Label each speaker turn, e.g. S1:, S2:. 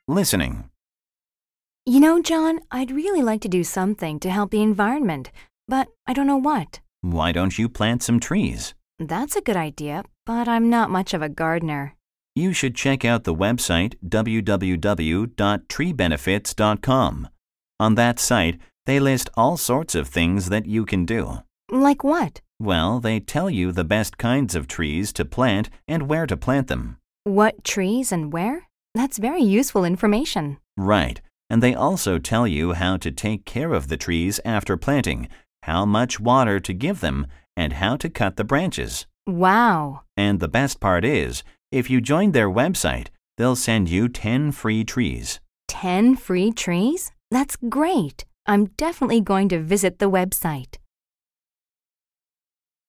S1: Listening.
S2: You know, John, I'd really like to do something to help the environment, but I don't know what.
S1: Why don't you plant some trees?
S2: That's a good idea, but I'm not much of a gardener.
S1: You should check out the website www.treebenefits.com. On that site, they list all sorts of things that you can do.
S2: Like what?
S1: Well, they tell you the best kinds of trees to plant and where to plant them.
S2: What trees and where? That's very useful information.
S1: Right, and they also tell you how to take care of the trees after planting, how much water to give them, and how to cut the branches.
S2: Wow.
S1: And the best part is, if you join their website, they'll send you 10 free trees.
S2: 10 free trees? That's great. I'm definitely going to visit the website.